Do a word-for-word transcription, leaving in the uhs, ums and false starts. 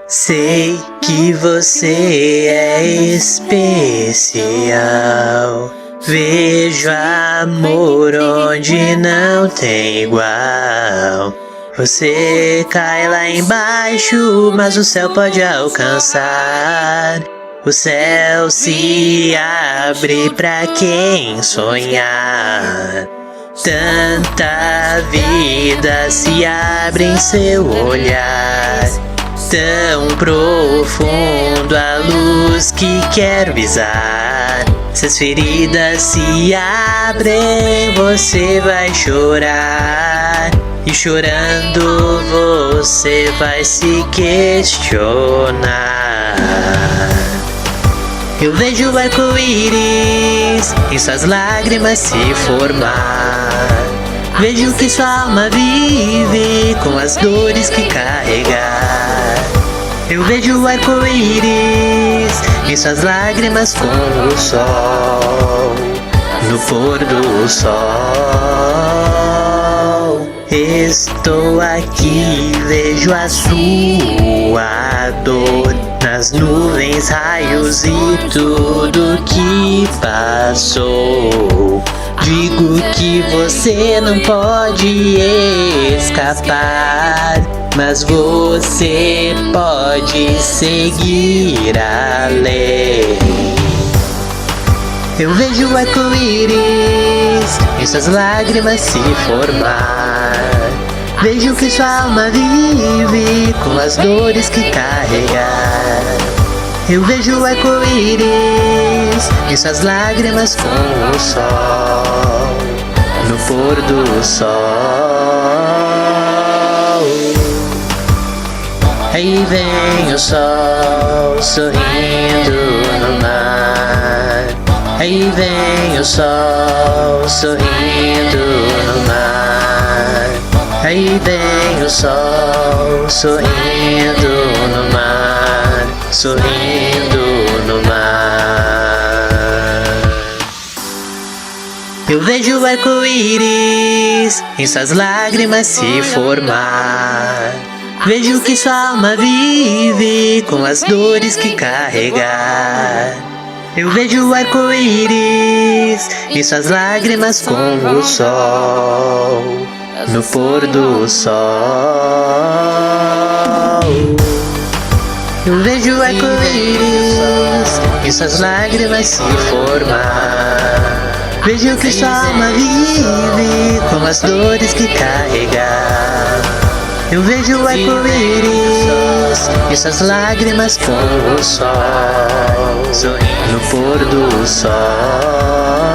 Sei que você é especial. Vejo amor onde não tem igual. Você cai lá embaixo, mas o céu pode alcançar. O céu se abre pra quem sonhar. Tanta vida se abre em seu olhar, tão profundo a luz que quero visar. Se as feridas se abrem, você vai chorar, e chorando você vai se questionar. Eu vejo o arco-íris em suas lágrimas se formar. Vejo que sua alma vive com as dores que carregar. Eu vejo o arco-íris em suas lágrimas com o sol, no pôr do sol. Estou aqui, vejo a sua dor nas nuvens, raios e tudo que passou. Digo que você não pode escapar, mas você pode seguir além. Eu vejo o arco-íris em suas lágrimas se formar. Vejo que sua alma vive com as dores que carregar. Eu vejo o arco-íris em suas lágrimas com o sol, no pôr do sol. Aí vem o sol sorrindo no mar. Aí vem o sol sorrindo no mar. Aí vem o sol sorrindo no mar, sorrindo no mar. Eu vejo o arco-íris em suas lágrimas se formar. Vejo que sua alma vive com as dores que carregar. Eu vejo o arco-íris em suas lágrimas com o sol, no pôr do sol. Eu vejo o arco-íris em suas lágrimas se formar. Vejo que sua alma vive com as dores que carregar. Eu vejo o arco-íris em suas lágrimas com o sol, no pôr do sol.